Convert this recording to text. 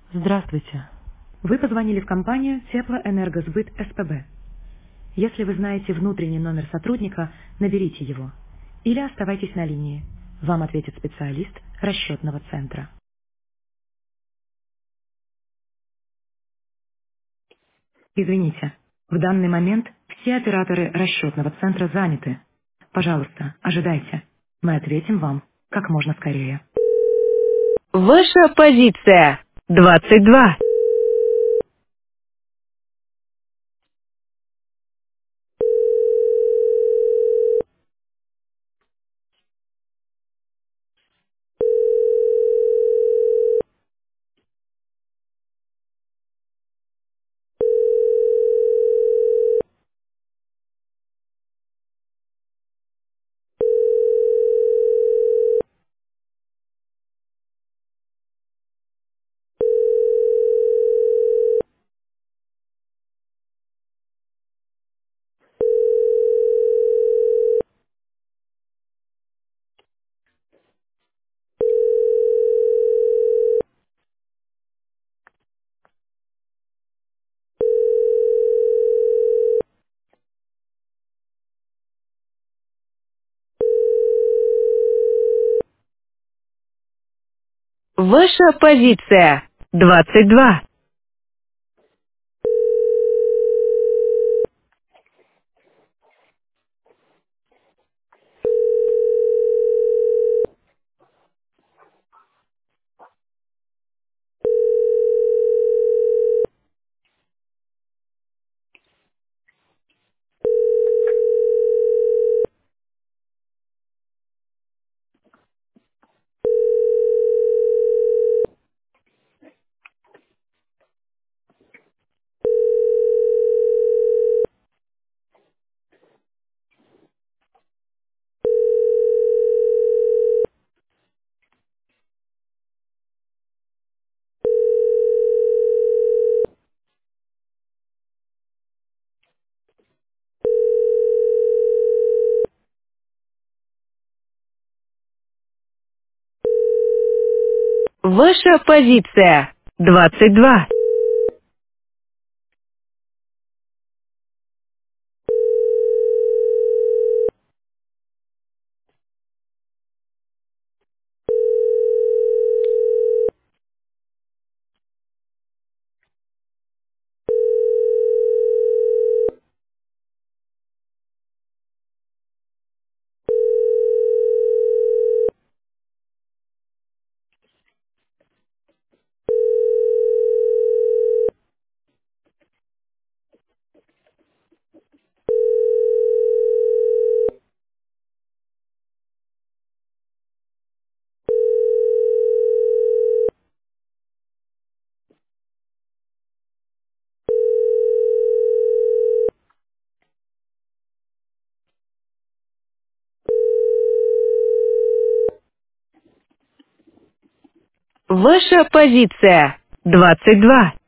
Здравствуйте. Вы позвонили в компанию Теплоэнергосбыт СПБ. Если вы знаете внутренний номер сотрудника, наберите его. Или оставайтесь на линии. Вам ответит специалист расчетного центра. Извините, в данный момент все операторы расчетного центра заняты. Пожалуйста, ожидайте. Мы ответим вам как можно скорее. Ваша позиция 22. Ваша позиция 22. Ваша позиция 22. Ваша позиция 22.